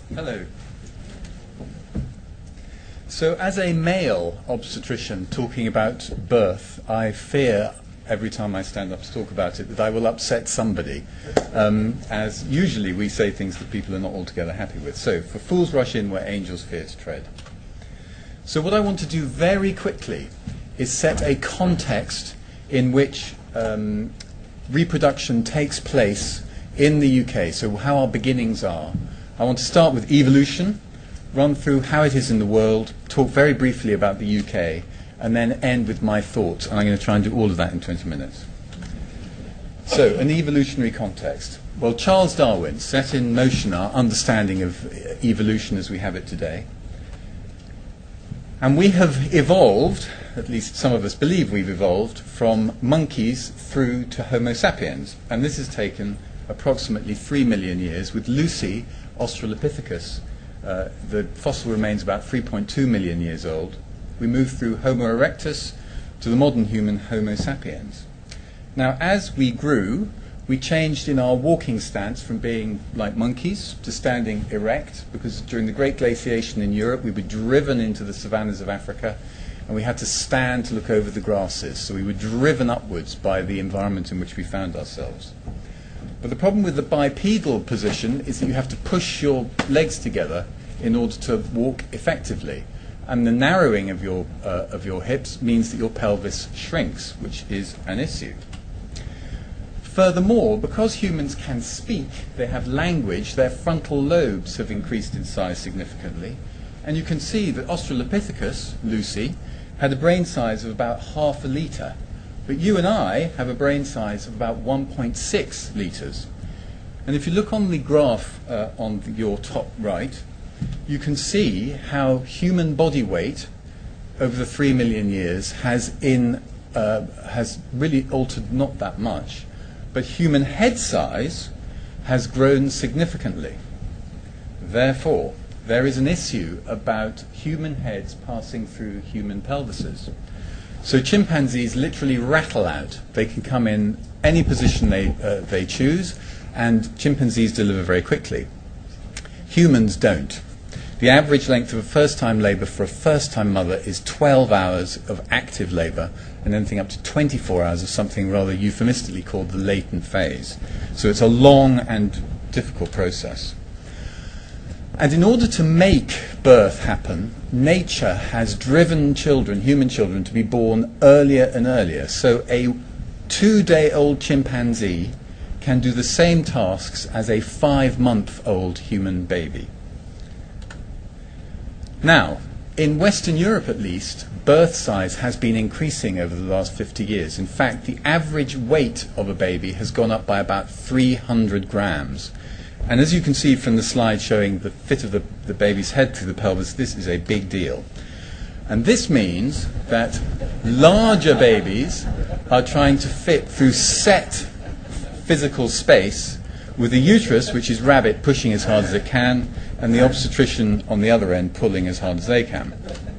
Hello. So as a male obstetrician talking about birth, I fear every time I stand up to talk about it that I will upset somebody, as usually we say things that people are not altogether happy with. So, for fools rush in where angels fear to tread. So what I want to do very quickly is set a context in which reproduction takes place in the UK, so how our beginnings are. I want to start with evolution, run through how it is in the world, talk very briefly about the UK, and then end with my thoughts. And I'm going to try and do all of that in 20 minutes. So, an evolutionary context. Well, Charles Darwin set in motion our understanding of evolution as we have it today. And we have evolved, at least some of us believe we've evolved, from monkeys through to Homo sapiens. And this has taken approximately 3 million years, with Lucy, Australopithecus, the fossil remains about 3.2 million years old. We move through Homo erectus to the modern human Homo sapiens. Now, as we grew, we changed in our walking stance from being like monkeys to standing erect, because during the Great Glaciation in Europe, we were driven into the savannas of Africa, and we had to stand to look over the grasses. So we were driven upwards by the environment in which we found ourselves. But the problem with the bipedal position is that you have to push your legs together in order to walk effectively. And the narrowing of your hips means that your pelvis shrinks, which is an issue. Furthermore, because humans can speak, they have language, their frontal lobes have increased in size significantly. And you can see that Australopithecus, Lucy, had a brain size of about half a litre. But you and I have a brain size of about 1.6 litres. And if you look on the graph on your top right, you can see how human body weight over the 3 million years has really altered not that much, but human head size has grown significantly. Therefore, there is an issue about human heads passing through human pelvises. So chimpanzees literally rattle out. They can come in any position they choose, and chimpanzees deliver very quickly. Humans don't. The average length of a first-time labour for a first-time mother is 12 hours of active labour, and anything up to 24 hours of something rather euphemistically called the latent phase. So it's a long and difficult process. And in order to make birth happen, nature has driven children, human children, to be born earlier and earlier. So a 2-day-old chimpanzee can do the same tasks as a 5-month-old human baby. Now, in Western Europe at least, birth size has been increasing over the last 50 years. In fact, the average weight of a baby has gone up by about 300 grams. And as you can see from the slide showing the fit of the baby's head through the pelvis, this is a big deal. And this means that larger babies are trying to fit through set physical space with the uterus, which is rabbit, pushing as hard as it can, and the obstetrician on the other end pulling as hard as they can.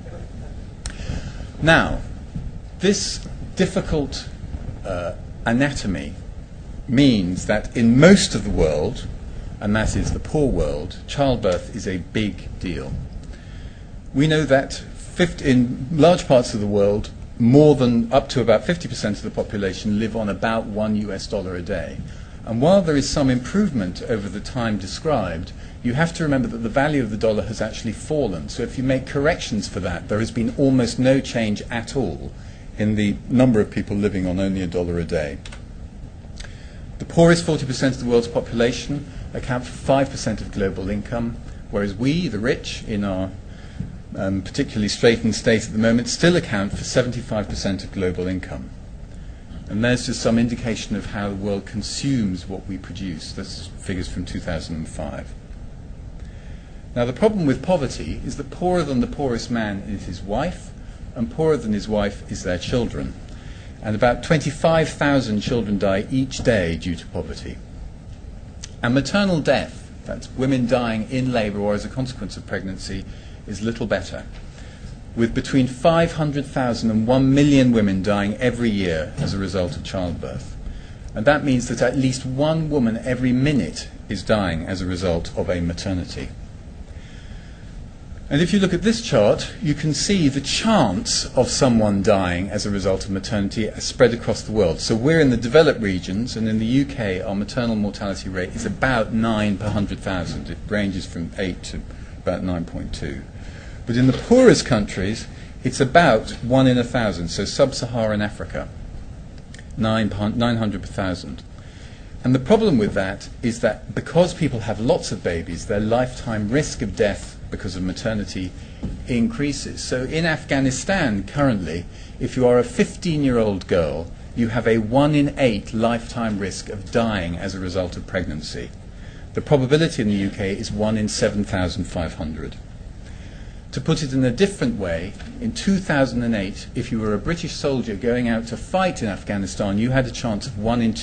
Now, this difficult anatomy means that in most of the world, and that is the poor world, childbirth is a big deal. We know that in large parts of the world, more than up to about 50% of the population live on about $1 a day. And while there is some improvement over the time described, you have to remember that the value of the dollar has actually fallen. So if you make corrections for that, there has been almost no change at all in the number of people living on only $1 a day. The poorest 40% of the world's population account for 5% of global income, whereas we, the rich, in our particularly straitened state at the moment, still account for 75% of global income. And there's just some indication of how the world consumes what we produce. That's figures from 2005. Now, the problem with poverty is that poorer than the poorest man is his wife, and poorer than his wife is their children. And about 25,000 children die each day due to poverty. And maternal death, that's women dying in labour or as a consequence of pregnancy, is little better, with between 500,000 and 1 million women dying every year as a result of childbirth. And that means that at least one woman every minute is dying as a result of a maternity. And if you look at this chart, you can see the chance of someone dying as a result of maternity spread across the world. So we're in the developed regions, and in the UK, our maternal mortality rate is about 9 per 100,000. It ranges from 8 to about 9.2. But in the poorest countries, it's about 1 in 1,000, so sub-Saharan Africa, 900 per 1,000. And the problem with that is that because people have lots of babies, their lifetime risk of death because of maternity increases. So in Afghanistan currently, if you are a 15-year-old girl, you have a 1 in 8 lifetime risk of dying as a result of pregnancy. The probability in the UK is 1 in 7,500. To put it in a different way, in 2008, if you were a British soldier going out to fight in Afghanistan, you had a chance of 1 in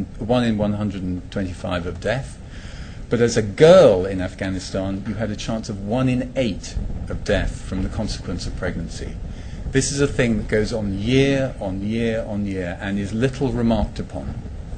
125 of death. But as a girl in Afghanistan, you had a chance of 1 in 8 of death from the consequence of pregnancy. This is a thing that goes on year on year on year and is little remarked upon.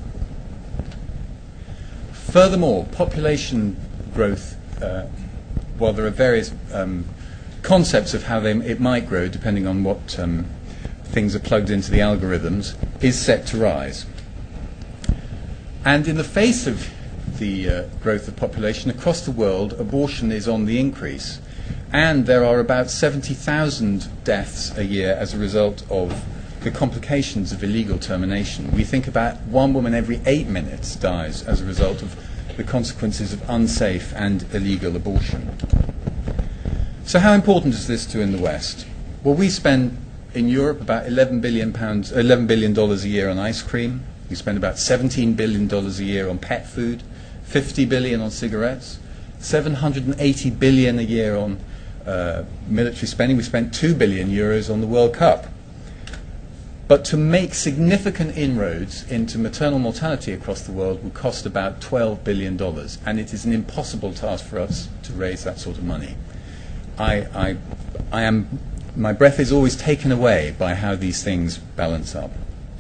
Furthermore, population growth, while there are various concepts of how it might grow depending on what things are plugged into the algorithms, is set to rise. And in the face of the growth of population across the world, abortion is on the increase, and there are about 70,000 deaths a year as a result of the complications of illegal termination. We think about 1 woman every 8 minutes dies as a result of the consequences of unsafe and illegal abortion. So how important is this to in the West? Well, we spend in Europe about $11 billion a year on ice cream. We spend about $17 billion a year on pet food, $50 billion on cigarettes, $780 billion a year on military spending. We spent €2 billion on the World Cup. But to make significant inroads into maternal mortality across the world would cost about $12 billion, and it is an impossible task for us to raise that sort of money. My breath is always taken away by how these things balance up.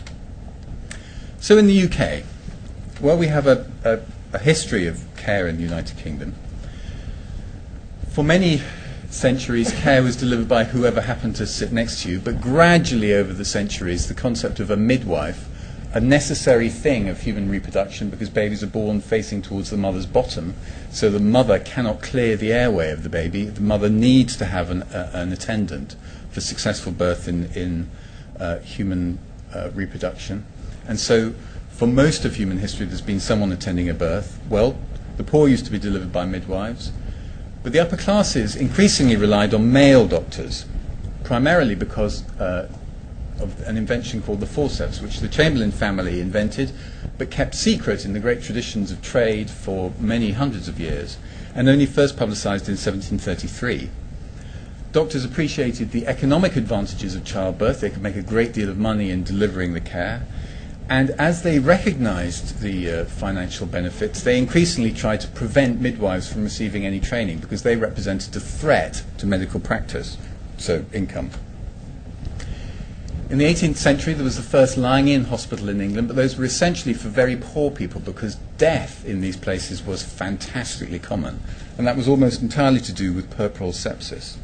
So in the UK, well, we have a history of care in the United Kingdom. For many centuries, care was delivered by whoever happened to sit next to you, but gradually over the centuries, the concept of a midwife, a necessary thing of human reproduction because babies are born facing towards the mother's bottom, so the mother cannot clear the airway of the baby. The mother needs to have an attendant for successful birth in human reproduction. And so for most of human history, there's been someone attending a birth. Well, the poor used to be delivered by midwives, but the upper classes increasingly relied on male doctors, primarily because of an invention called the forceps, which the Chamberlain family invented, but kept secret in the great traditions of trade for many hundreds of years, and only first publicized in 1733. Doctors appreciated the economic advantages of childbirth. They could make a great deal of money in delivering the care. And as they recognized the financial benefits, they increasingly tried to prevent midwives from receiving any training because they represented a threat to medical practice, so income. In the 18th century, there was the first lying-in hospital in England, but those were essentially for very poor people because death in these places was fantastically common, and that was almost entirely to do with puerperal sepsis.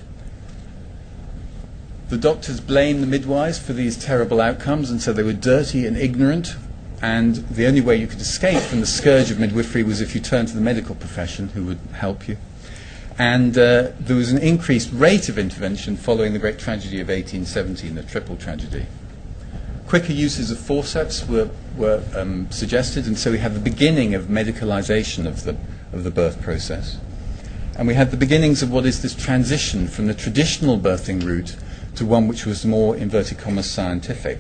The doctors blamed the midwives for these terrible outcomes, and so they were dirty and ignorant, and the only way you could escape from the scourge of midwifery was if you turned to the medical profession, who would help you. And there was an increased rate of intervention following the great tragedy of 1817, the triple tragedy. Quicker uses of forceps were suggested, and so we had the beginning of medicalization of the birth process. And we had the beginnings of what is this transition from the traditional birthing route to one which was more, inverted commas, scientific.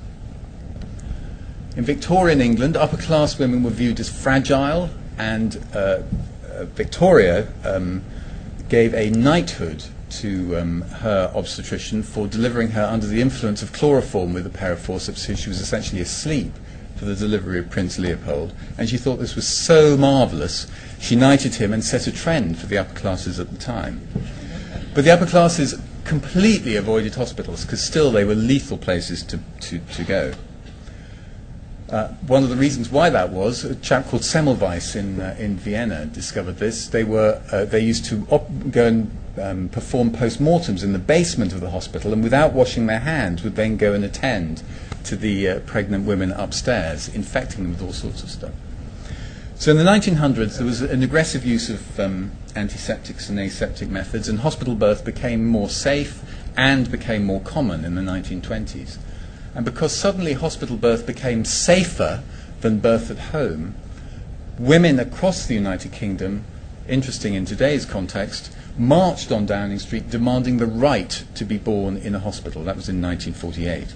In Victorian England, upper-class women were viewed as fragile, and Victoria gave a knighthood to her obstetrician for delivering her under the influence of chloroform with a pair of forceps. She was essentially asleep for the delivery of Prince Leopold, and she thought this was so marvellous, she knighted him and set a trend for the upper classes at the time. But the upper classes completely avoided hospitals because still they were lethal places to go. One of the reasons why that was, a chap called Semmelweis in Vienna discovered this. They used to go and perform post-mortems in the basement of the hospital, and without washing their hands would then go and attend to the pregnant women upstairs, infecting them with all sorts of stuff. So in the 1900s there was an aggressive use of antiseptics and aseptic methods, and hospital birth became more safe and became more common in the 1920s. And because suddenly hospital birth became safer than birth at home, women across the United Kingdom, interesting in today's context, marched on Downing Street demanding the right to be born in a hospital. That was in 1948.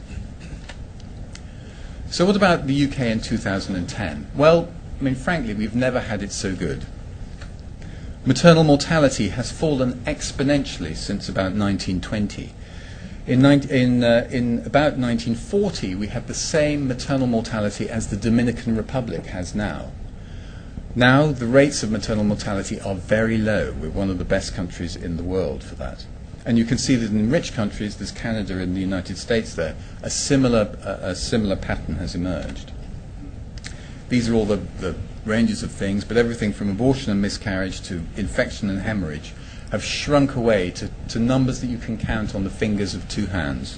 So what about the UK in 2010? Well, I mean, frankly, we've never had it so good. Maternal mortality has fallen exponentially since about 1920. In about 1940, we had the same maternal mortality as the Dominican Republic has now. Now, the rates of maternal mortality are very low. We're one of the best countries in the world for that. And you can see that in rich countries, there's Canada and the United States there, a similar pattern has emerged. These are all the ranges of things, but everything from abortion and miscarriage to infection and hemorrhage have shrunk away to numbers that you can count on the fingers of two hands.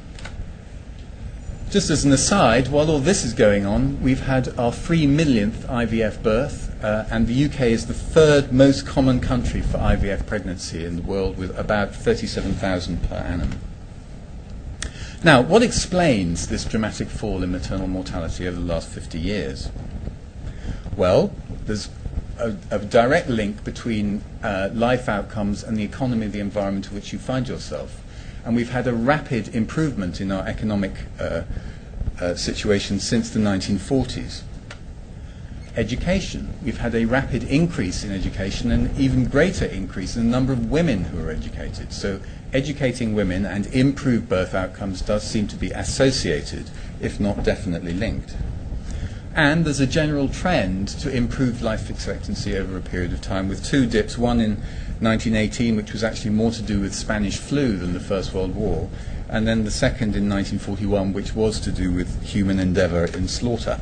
Just as an aside, while all this is going on, we've had our 3 millionth IVF birth, and the UK is the third most common country for IVF pregnancy in the world, with about 37,000 per annum. Now, what explains this dramatic fall in maternal mortality over the last 50 years? Well, there's a direct link between life outcomes and the economy of the environment in which you find yourself. And we've had a rapid improvement in our economic situation since the 1940s. Education. We've had a rapid increase in education and even greater increase in the number of women who are educated. So educating women and improved birth outcomes does seem to be associated, if not definitely linked. And there's a general trend to improved life expectancy over a period of time, with two dips, one in 1918, which was actually more to do with Spanish flu than the First World War, and then the second in 1941, which was to do with human endeavour in slaughter.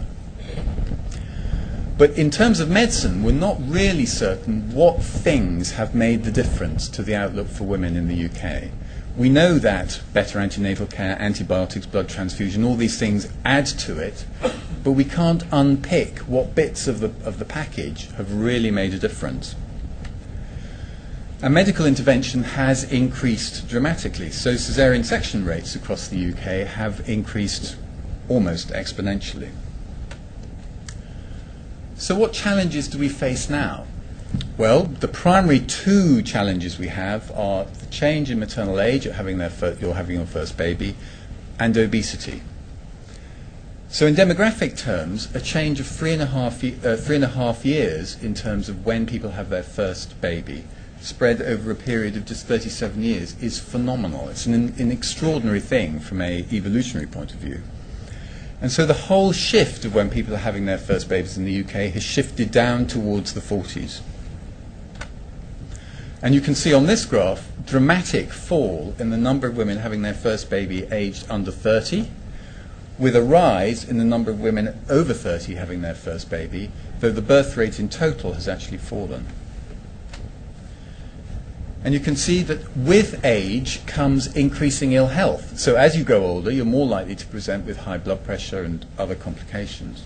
But in terms of medicine, we're not really certain what things have made the difference to the outlook for women in the UK. We know that better antenatal care, antibiotics, blood transfusion, all these things add to it, but we can't unpick what bits of the package have really made a difference. And medical intervention has increased dramatically. So caesarean section rates across the UK have increased almost exponentially. So what challenges do we face now? Well, the primary two challenges we have are the change in maternal age, you're having your first baby, and obesity. So in demographic terms, a change of 3.5 years in terms of when people have their first baby, spread over a period of just 37 years, is phenomenal. It's an extraordinary thing from an evolutionary point of view. And so the whole shift of when people are having their first babies in the UK has shifted down towards the 40s. And you can see on this graph, dramatic fall in the number of women having their first baby aged under 30, with a rise in the number of women over 30 having their first baby, though the birth rate in total has actually fallen. And you can see that with age comes increasing ill health. So as you grow older, you're more likely to present with high blood pressure and other complications.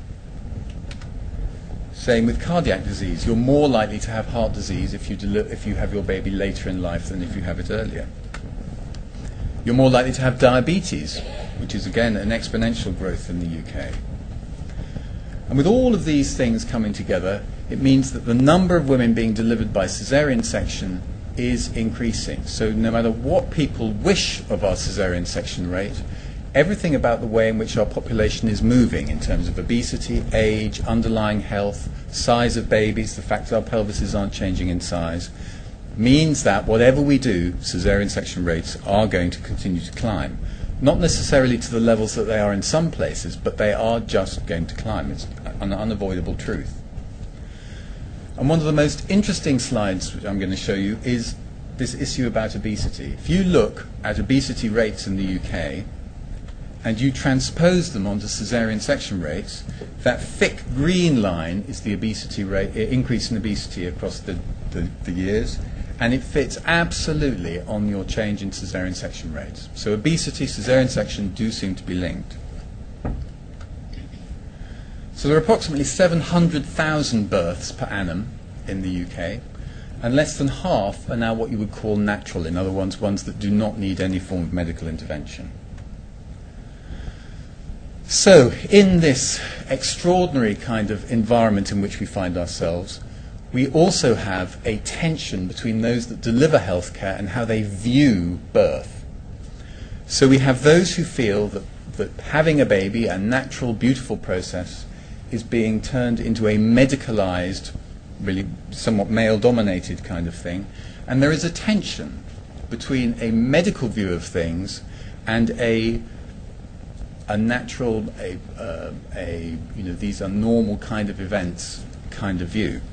Same with cardiac disease. You're more likely to have heart disease if you have your baby later in life than if you have it earlier. You're more likely to have diabetes, which is again an exponential growth in the UK. And with all of these things coming together, it means that the number of women being delivered by caesarean section is increasing. So no matter what people wish of our caesarean section rate, everything about the way in which our population is moving in terms of obesity, age, underlying health, size of babies, the fact that our pelvises aren't changing in size, means that whatever we do, caesarean section rates are going to continue to climb. Not necessarily to the levels that they are in some places, but they are just going to climb. It's an unavoidable truth. And one of the most interesting slides which I'm going to show you is this issue about obesity. If you look at obesity rates in the UK and you transpose them onto caesarean section rates, that thick green line is the obesity rate, increase in obesity across the years, and it fits absolutely on your change in caesarean section rates. So obesity, caesarean section do seem to be linked. So there are approximately 700,000 births per annum in the UK, and less than half are now what you would call natural, in other words, ones that do not need any form of medical intervention. So, in this extraordinary kind of environment in which we find ourselves, we also have a tension between those that deliver healthcare and how they view birth. So we have those who feel that having a baby, a natural, beautiful process, is being turned into a medicalized, really somewhat male-dominated kind of thing, and there is a tension between a medical view of things and a natural, these are normal kind of events kind of view.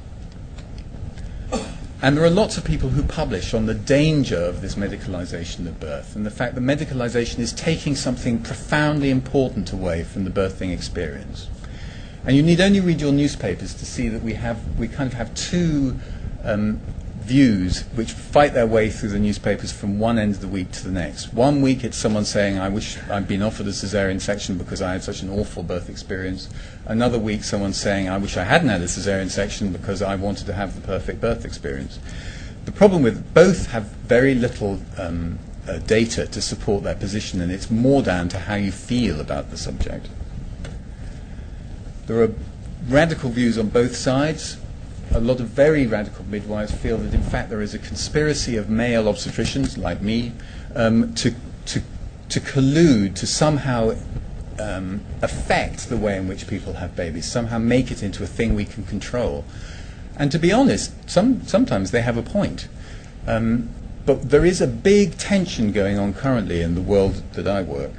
And there are lots of people who publish on the danger of this medicalization of birth and the fact that medicalization is taking something profoundly important away from the birthing experience. And you need only read your newspapers to see that we kind of have two views which fight their way through the newspapers from one end of the week to the next. One week it's someone saying, I wish I'd been offered a caesarean section because I had such an awful birth experience. Another week someone's saying, I wish I hadn't had a caesarean section because I wanted to have the perfect birth experience. The problem with both have very little data to support their position, and it's more down to how you feel about the subject. There are radical views on both sides. A lot of very radical midwives feel that in fact there is a conspiracy of male obstetricians like me to collude to somehow affect the way in which people have babies, somehow make it into a thing we can control. And to be honest, sometimes they have a point. But there is a big tension going on currently in the world that I work.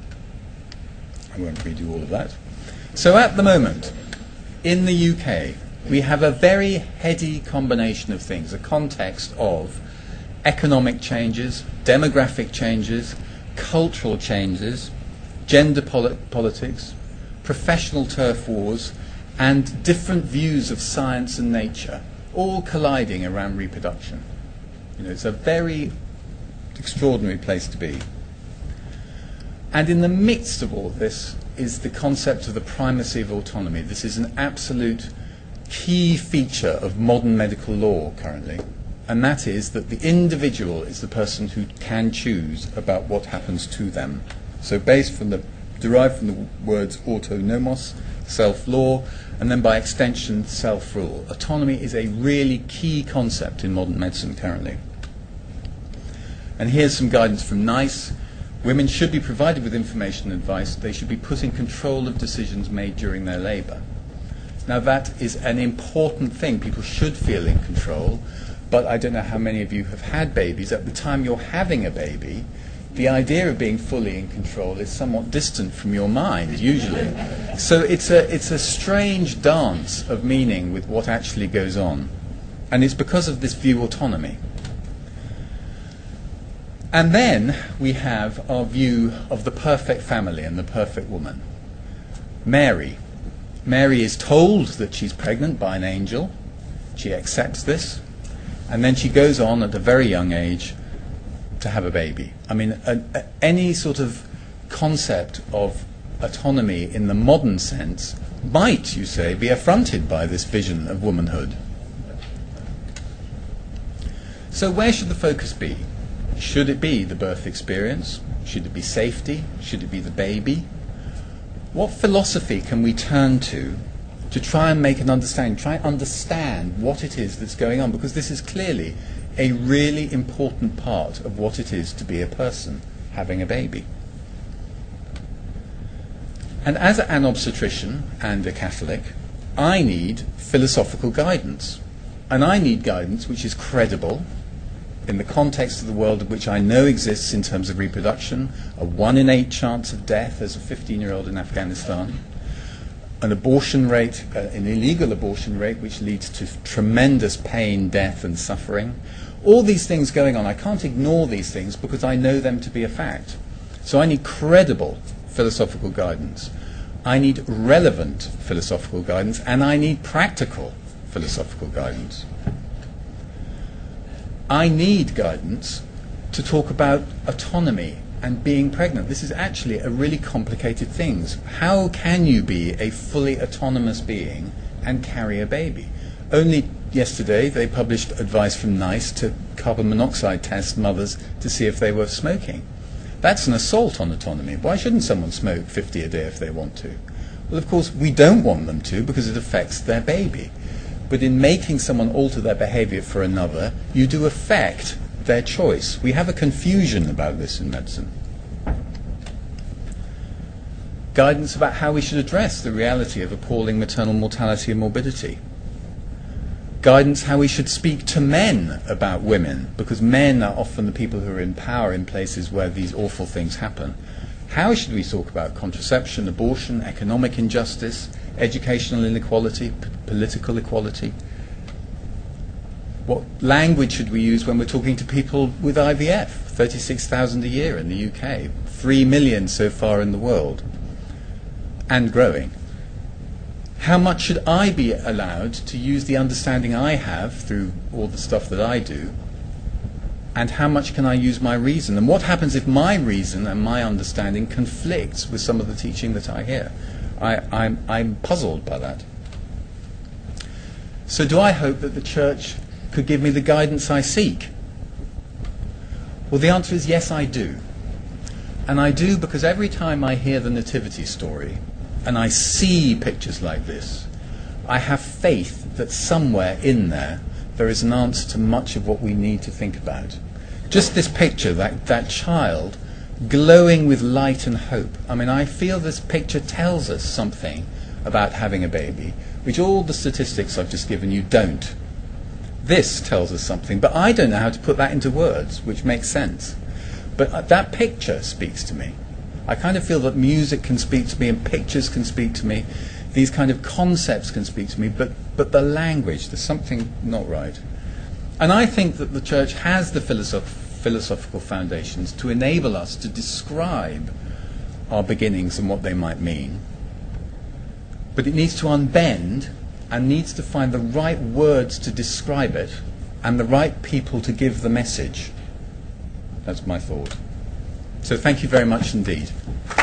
I won't read you all of that. So at the moment, in the UK, we have a very heady combination of things, a context of economic changes, demographic changes, cultural changes, gender politics, professional turf wars, and different views of science and nature, all colliding around reproduction. It's a very extraordinary place to be. And in the midst of all this is the concept of the primacy of autonomy. This is an absolute key feature of modern medical law currently, and that is that the individual is the person who can choose about what happens to them. So derived from the words autonomos, self-law, and then by extension self-rule. Autonomy is a really key concept in modern medicine currently. And here's some guidance from NICE. Women should be provided with information and advice. They should be put in control of decisions made during their labour. Now that is an important thing. People should feel in control, but I don't know how many of you have had babies. At the time you're having a baby, the idea of being fully in control is somewhat distant from your mind, usually. So it's a strange dance of meaning with what actually goes on. And it's because of this view autonomy. And then we have our view of the perfect family and the perfect woman. Mary. Mary is told that she's pregnant by an angel. She accepts this. And then she goes on at a very young age to have a baby. I mean, any sort of concept of autonomy in the modern sense might, you say, be affronted by this vision of womanhood. So where should the focus be? Should it be the birth experience? Should it be safety? Should it be the baby? What philosophy can we turn to try and make an understanding, try and understand what it is that's going on? Because this is clearly a really important part of what it is to be a person having a baby. And as an obstetrician and a Catholic, I need philosophical guidance. And I need guidance which is credible in the context of the world which I know exists in terms of reproduction, a 1 in 8 chance of death as a 15-year-old in Afghanistan, an abortion rate, an illegal abortion rate which leads to tremendous pain, death and suffering. All these things going on. I can't ignore these things because I know them to be a fact. So I need credible philosophical guidance. I need relevant philosophical guidance, and I need practical philosophical guidance. I need guidance to talk about autonomy and being pregnant. This is actually a really complicated thing. How can you be a fully autonomous being and carry a baby? Only yesterday they published advice from NICE to carbon monoxide test mothers to see if they were smoking. That's an assault on autonomy. Why shouldn't someone smoke 50 a day if they want to? Well, of course, we don't want them to because it affects their baby. But in making someone alter their behavior for another, you do affect their choice. We have a confusion about this in medicine. Guidance about how we should address the reality of appalling maternal mortality and morbidity. Guidance how we should speak to men about women, because men are often the people who are in power in places where these awful things happen. How should we talk about contraception, abortion, economic injustice, educational inequality, political equality? What language should we use when we're talking to people with IVF? 36,000 a year in the UK, 3 million so far in the world, and growing. How much should I be allowed to use the understanding I have through all the stuff that I do? And how much can I use my reason? And what happens if my reason and my understanding conflicts with some of the teaching that I hear? I'm puzzled by that. So do I hope that the church could give me the guidance I seek? Well, the answer is yes, I do. And I do because every time I hear the nativity story, and I see pictures like this, I have faith that somewhere in there is an answer to much of what we need to think about. Just this picture, that child glowing with light and hope. I mean, I feel this picture tells us something about having a baby, which all the statistics I've just given you don't. This tells us something, but I don't know how to put that into words, which makes sense. But that picture speaks to me. I kind of feel that music can speak to me and pictures can speak to me. These kind of concepts can speak to me, but the language, there's something not right. And I think that the church has the philosophical foundations to enable us to describe our beginnings and what they might mean. But it needs to unbend and needs to find the right words to describe it and the right people to give the message. That's my thought. So thank you very much indeed.